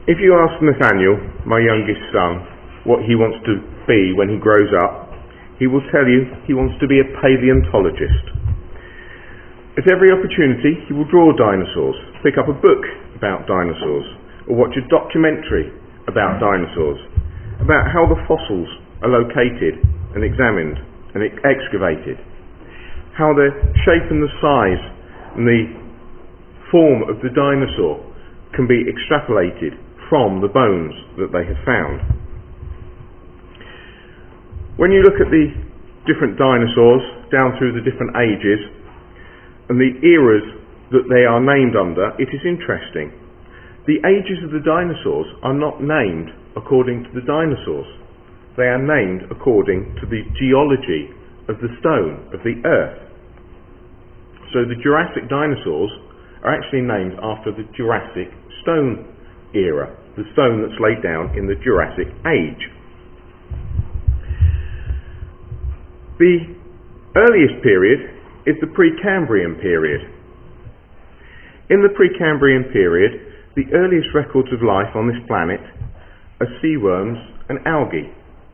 If you ask Nathaniel, my youngest son, what he wants to be when he grows up, he will tell you he wants to be a paleontologist. At every opportunity, he will draw dinosaurs, pick up a book about dinosaurs, or watch a documentary about dinosaurs, about how the fossils are located and examined and excavated, how the shape and the size and the form of the dinosaur can be extrapolated from the bones that they have found. When you look at the different dinosaurs down through the different ages and the eras that they are named under, it is interesting. The ages of the dinosaurs are not named according to the dinosaurs. They are named according to the geology of the stone, of the earth. So the Jurassic dinosaurs are actually named after the Jurassic stone era, the stone that's laid down in the Jurassic age. The earliest period is the Precambrian period. In the Precambrian period, the earliest records of life on this planet are sea worms and algae.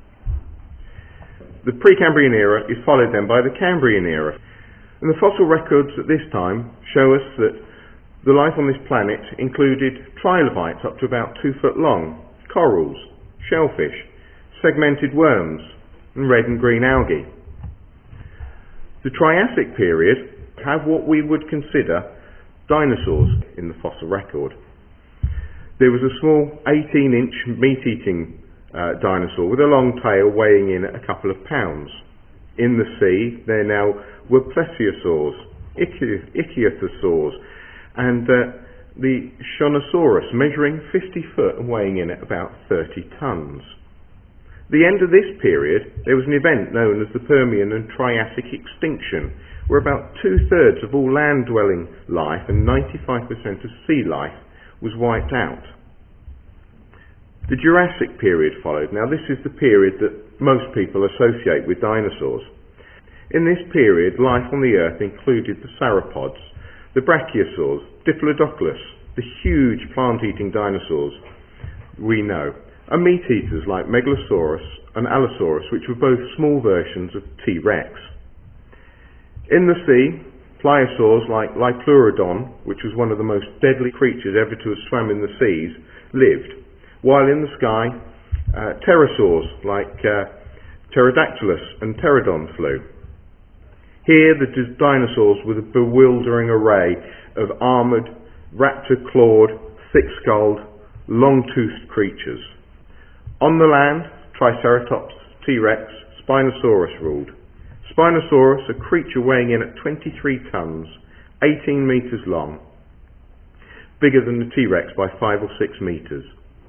The Precambrian era is followed then by the Cambrian era. And the fossil records at this time show us that the life on this planet included trilobites up to about 2 foot long, corals, shellfish, segmented worms, and red and green algae. The Triassic period have what we would consider dinosaurs in the fossil record. There was a small 18-inch meat-eating dinosaur with a long tail weighing in at a couple of pounds. In the sea, there now were plesiosaurs, ichthyosaurs, and the Shonosaurus, measuring 50 foot and weighing in at about 30 tons. The end of this period, there was an event known as the Permian and Triassic extinction, where about 2/3 of all land-dwelling life and 95% of sea life was wiped out. The Jurassic period followed. Now this is the period that most people associate with dinosaurs. In this period, life on the Earth included the sauropods, the brachiosaurs, Diplodocus, the huge plant-eating dinosaurs we know, and meat-eaters like Megalosaurus and Allosaurus, which were both small versions of T-Rex. In the sea, pliosaurs like Liopleurodon, which was one of the most deadly creatures ever to have swum in the seas, lived, while in the sky, pterosaurs like Pterodactylus and Pterodon flew. Here the dinosaurs were the bewildering array of armoured, raptor-clawed, thick-skulled, long-toothed creatures. On the land, Triceratops, T-Rex, Spinosaurus ruled. Spinosaurus, a creature weighing in at 23 tons, 18 metres long, bigger than the T-Rex by 5 or 6 metres.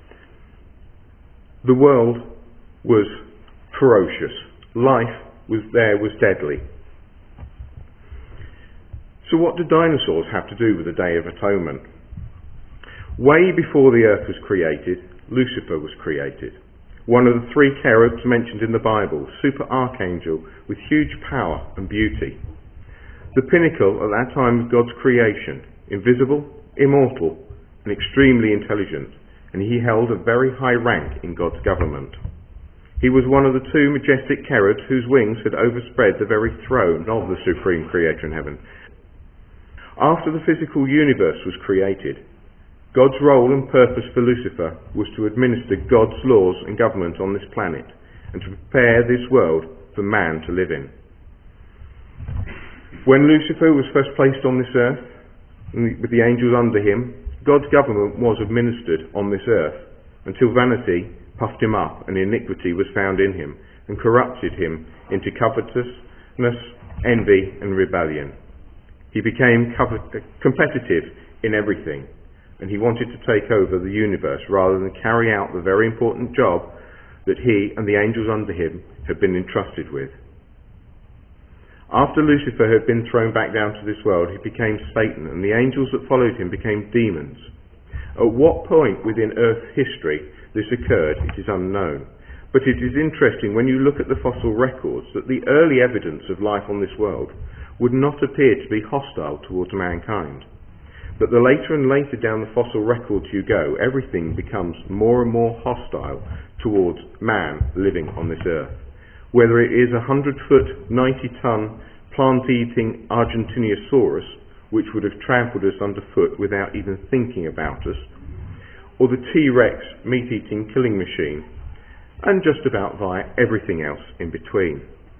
The world was ferocious. Life was deadly. So what do dinosaurs have to do with the Day of Atonement? Way before the earth was created, Lucifer was created. One of the 3 cherubs mentioned in the Bible, super archangel with huge power and beauty. The pinnacle at that time of God's creation, invisible, immortal, and extremely intelligent, and he held a very high rank in God's government. He was one of the 2 majestic cherubs whose wings had overspread the very throne of the supreme creator in heaven. After the physical universe was created, God's role and purpose for Lucifer was to administer God's laws and government on this planet and to prepare this world for man to live in. When Lucifer was first placed on this earth, with the angels under him, God's government was administered on this earth until vanity puffed him up and iniquity was found in him and corrupted him into covetousness, envy and rebellion. He became competitive in everything, and he wanted to take over the universe rather than carry out the very important job that he and the angels under him had been entrusted with. After Lucifer had been thrown back down to this world, he became Satan, and the angels that followed him became demons. At what point within Earth's history this occurred, it is unknown. But it is interesting when you look at the fossil records that the early evidence of life on this world would not appear to be hostile towards mankind. But the later and later down the fossil records you go, everything becomes more and more hostile towards man living on this earth. Whether it is a 100-foot, 90-ton, plant-eating Argentinosaurus, which would have trampled us underfoot without even thinking about us, or the T-Rex meat-eating killing machine, and just about via everything else in between.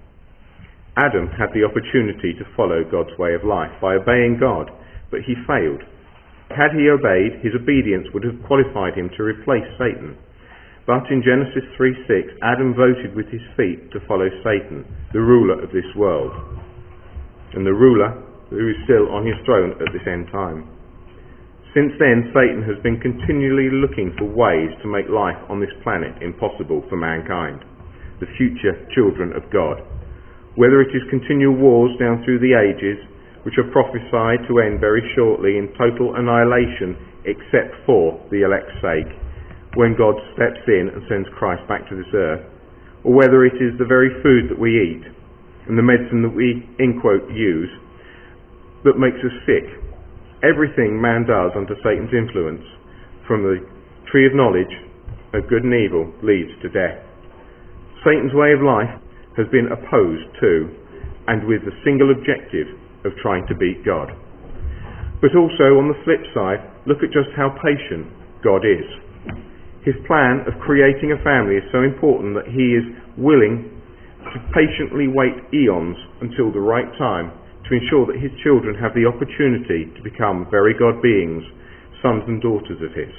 Adam had the opportunity to follow God's way of life by obeying God, but he failed. Had he obeyed, his obedience would have qualified him to replace Satan. But in Genesis 3:6, Adam voted with his feet to follow Satan, the ruler of this world, and the ruler who is still on his throne at this end time. Since then, Satan has been continually looking for ways to make life on this planet impossible for mankind, the future children of God. Whether it is continual wars down through the ages, which are prophesied to end very shortly in total annihilation except for the elect's sake, when God steps in and sends Christ back to this earth, or whether it is the very food that we eat and the medicine that we, in quote, use, that makes us sick. Everything man does under Satan's influence, from the tree of knowledge of good and evil, leads to death. Satan's way of life has been opposed to, and with the single objective of trying to beat God. But also, on the flip side, look at just how patient God is. His plan of creating a family is so important that he is willing to patiently wait eons until the right time to ensure that his children have the opportunity to become very God beings, sons and daughters of his.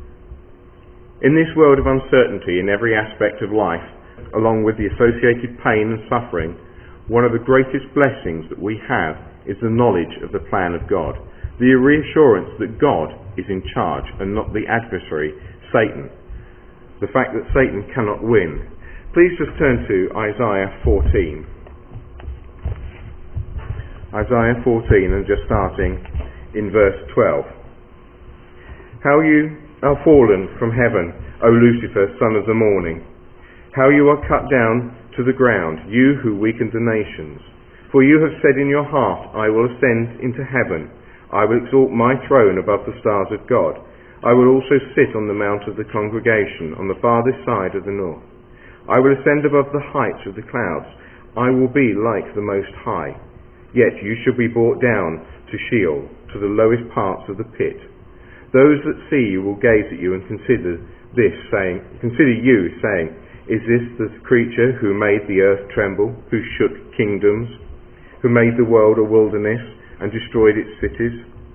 In this world of uncertainty in every aspect of life, along with the associated pain and suffering, one of the greatest blessings that we have is the knowledge of the plan of God, the reassurance that God is in charge and not the adversary, Satan, the fact that Satan cannot win. Please just turn to Isaiah 14. Isaiah 14, and just starting in verse 12. How you are fallen from heaven, O Lucifer, son of the morning. How you are cut down to the ground, you who weaken the nations. For you have said in your heart, I will ascend into heaven. I will exalt my throne above the stars of God. I will also sit on the mount of the congregation, on the farthest side of the north. I will ascend above the heights of the clouds. I will be like the Most High. Yet you shall be brought down to Sheol, to the lowest parts of the pit. Those that see you will gaze at you and consider you, saying, Is this the creature who made the earth tremble, who shook kingdoms, who made the world a wilderness and destroyed its cities?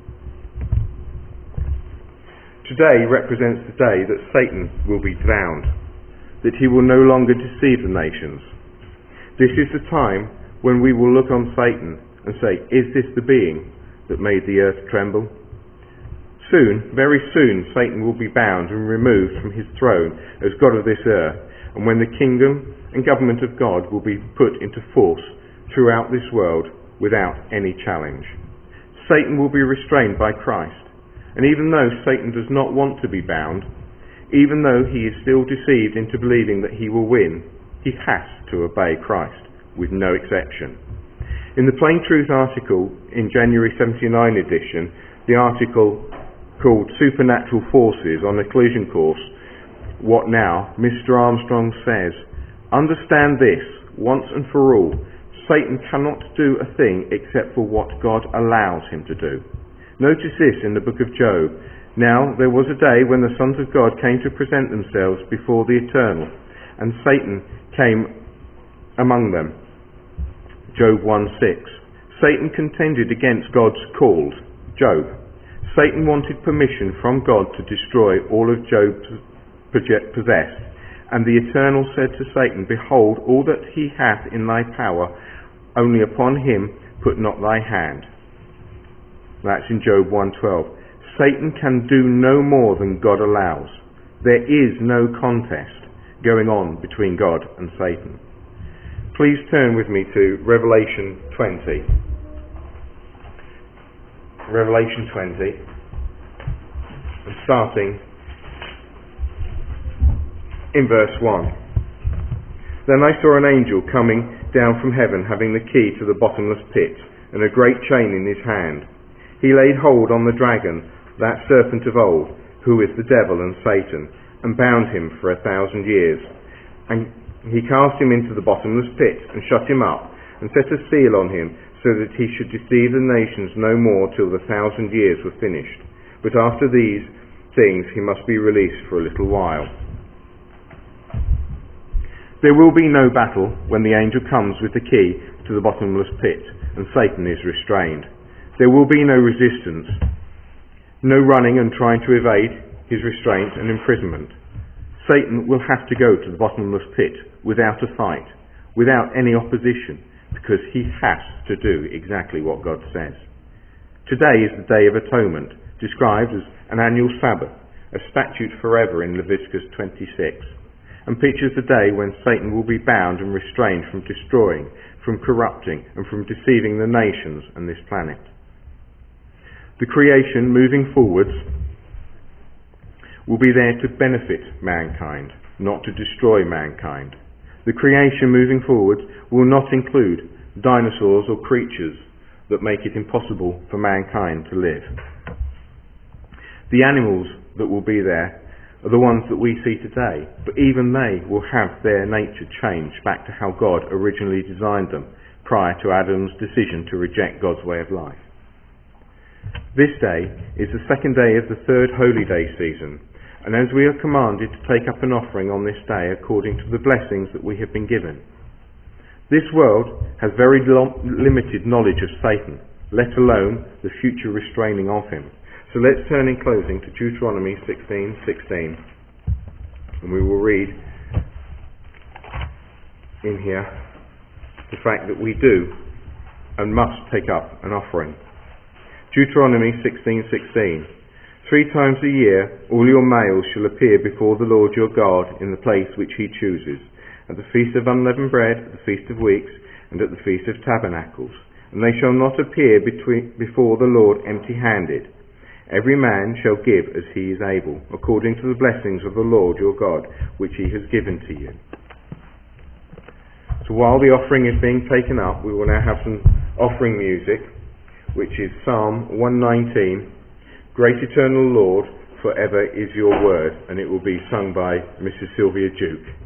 Today represents the day that Satan will be drowned, that he will no longer deceive the nations. This is the time when we will look on Satan and say, Is this the being that made the earth tremble? Soon, very soon, Satan will be bound and removed from his throne as God of this earth, and when the kingdom and government of God will be put into force throughout this world without any challenge. Satan will be restrained by Christ, and even though Satan does not want to be bound, even though he is still deceived into believing that he will win, he has to obey Christ, with no exception. In the Plain Truth article in January 79 edition, the article called Supernatural Forces on a Collision Course, What Now? Mr. Armstrong says, Understand this, once and for all, Satan cannot do a thing except for what God allows him to do. Notice this in the book of Job. Now there was a day when the sons of God came to present themselves before the Eternal, and Satan came among them. Job 1:6. Satan contended against God's called Job. Satan wanted permission from God to destroy all of Job possessed, and the Eternal said to Satan, Behold, all that he hath in thy power, only upon him put not thy hand. That's in Job 1:12. Satan can do no more than God allows. There is no contest going on between God and Satan. Please turn with me to Revelation 20. Revelation 20, and starting in verse 1. Then I saw an angel coming down from heaven, having the key to the bottomless pit, and a great chain in his hand. he laid hold on the dragon, that serpent of old, who is the devil and Satan, and bound him for 1,000 years. And he cast him into the bottomless pit, and shut him up, and set a seal on him, so that he should deceive the nations no more till the 1,000 years were finished. But after these things he must be released for a little while. There will be no battle when the angel comes with the key to the bottomless pit, and Satan is restrained. There will be no resistance, no running and trying to evade his restraint and imprisonment. Satan will have to go to the bottomless pit without a fight, without any opposition, because he has to do exactly what God says. Today is the Day of Atonement, described as an annual Sabbath, a statute forever in Leviticus 26, and pictures the day when Satan will be bound and restrained from destroying, from corrupting, and from deceiving the nations and this planet. The creation moving forwards will be there to benefit mankind, not to destroy mankind. The creation moving forwards will not include dinosaurs or creatures that make it impossible for mankind to live. The animals that will be there are the ones that we see today, but even they will have their nature changed back to how God originally designed them prior to Adam's decision to reject God's way of life. This day is the second day of the third holy day season, and as we are commanded to take up an offering on this day according to the blessings that we have been given. This world has very limited knowledge of Satan, let alone the future restraining of him. So let's turn in closing to Deuteronomy 16:16, and we will read in here the fact that we do and must take up an offering. Deuteronomy 16:16. 3 times a year all your males shall appear before the Lord your God in the place which he chooses, at the feast of unleavened bread, at the feast of weeks, and at the feast of tabernacles. And they shall not appear before the Lord empty-handed. Every man shall give as he is able, according to the blessings of the Lord your God, which he has given to you. So while the offering is being taken up, we will now have some offering music, which is Psalm 119, Great Eternal Lord, forever is your word, and it will be sung by Mrs. Sylvia Duke.